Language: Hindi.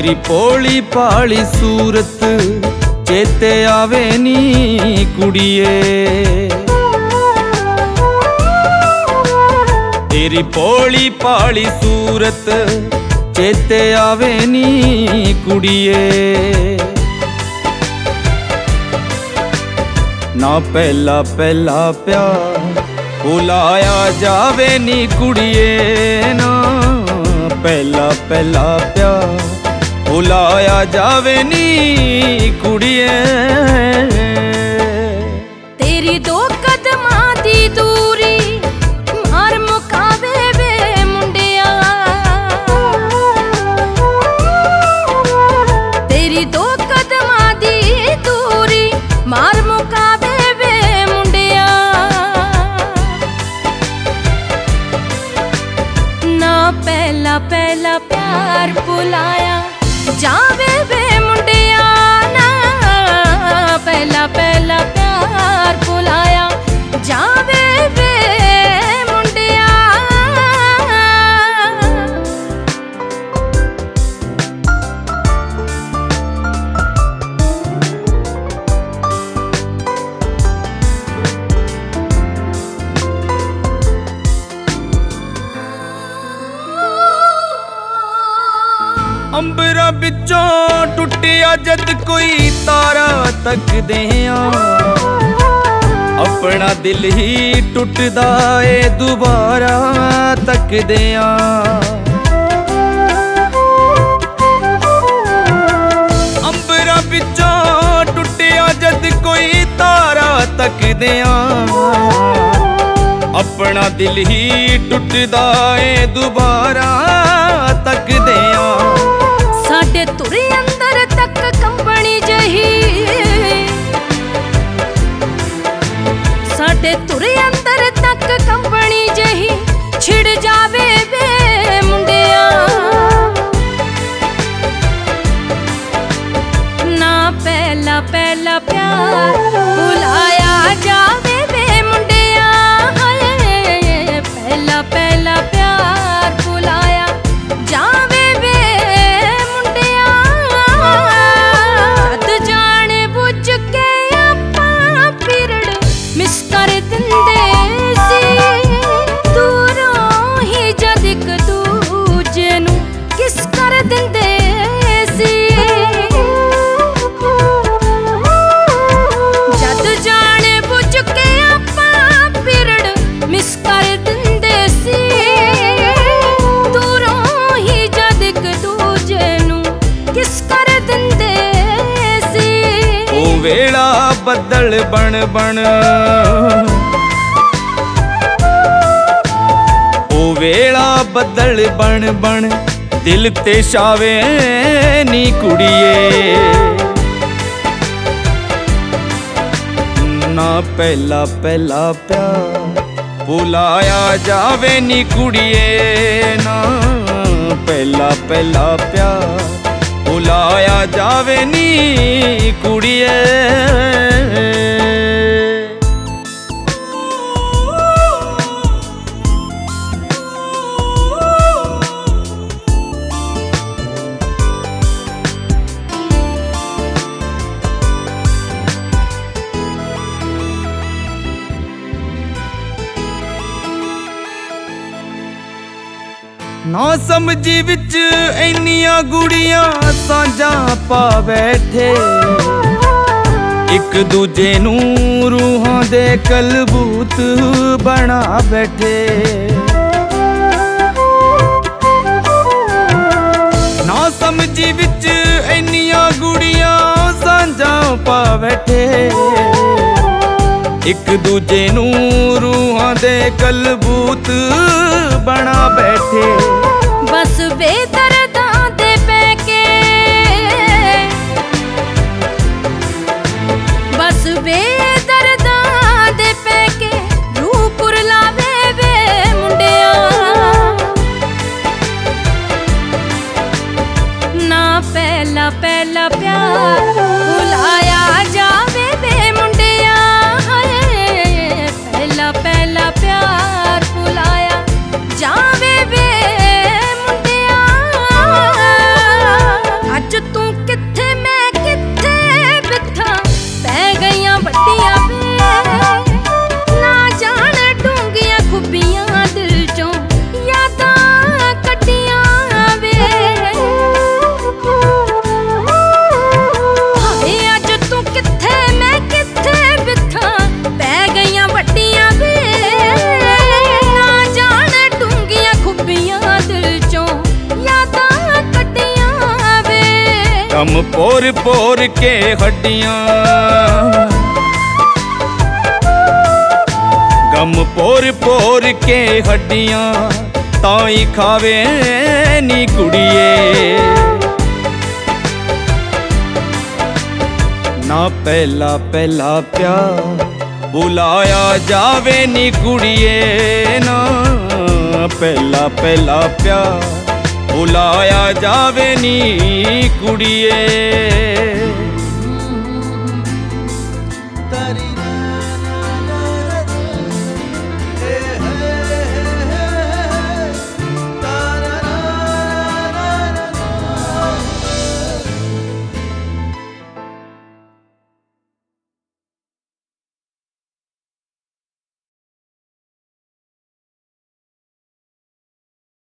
तेरी भोली भाली सूरत चेते आवे नी कुड़िए। तेरी भोली भाली सूरत चेते आवे नी कुड़िए। ना पहला पहला प्यार भुलाया जावे नी कुड़िए। ना पहला पहला प्यार भुलाया जावे नी कुड़िए। तेरी दो कदमां दी दूरी मार मुकावे वे मुंडिया। तेरी दो कदमां दी दूरी मार मुकावे वे मुंडिया। ना पहला पहला प्यार भुलाया जावे वे मुंडिया। ना पहला पहला प्यार भुलाया जावे वे मुंडिया। अंबरा बिचों टुटिया जद कोई तारा तकदे अपना दिल ही टुटदा ए दुबारा तकदे। अंबरा बिचों टुटिया जद कोई तारा तकदे अपना दिल ही टुटदा ए दुबारा तकदे। साडे तुरे अंदर तक कंबनी जही, साडे तुरे अंदर तक कंबनी जही छिड़ जावे वे मुंडिया। ना पहला पहला प्यार भुलाया जावे वे मुंडिया। पहला पहला प्यार भुलाया जावे वे मुंडिया। जद जाने बुझ के आपां पिरड़ मिस कर दिंदे सी। दूरों ही जद इक दूजे नूं किस कर दिंदे सी। जद जाने बुझ के आपां पिरड़ मिस कर दिंदे सी। दूरों ही जद इक दूजे नूं किस कर दिंदे सी। ओ वेला बदल बन बन, ओ वेला बदल बन बन दिल ते छावे नी कुड़िए। ना पहला पहला प्यार भुलाया जावे नी कुड़िए। ना पहला पहला प्यार भुलाया जावे नी कुड़िए। ना समझी विच इन्नियां गुड़ियां सांझा पा बैठे। एक दूजे नूं रूहां दे कलबूत बना बैठे। ना समझी विच इन्नियां गुड़ियां सांझा पा बैठे। एक दूजे नूं रूहां दे कलबूत बना बैठे। बस बेदर्दां दे पैके, बस बेदर्दां दे पैके रूह पुरलावे वे मुंडिया। ना पहला पहला प्यार भुलाया जावे वे मुंडिया। पहला पहला प्यार भुलाया जावे वे मुंडिया। गम पोर पोर के हड्डियां, गम पोर पोर के हड्डियां ताई खावे नी कुड़िए। ना पहला पहला प्यार बुलाया जावे नी कुड़िए, ना पहला पहला प्यार बुलाया जावे नी कुड़िए।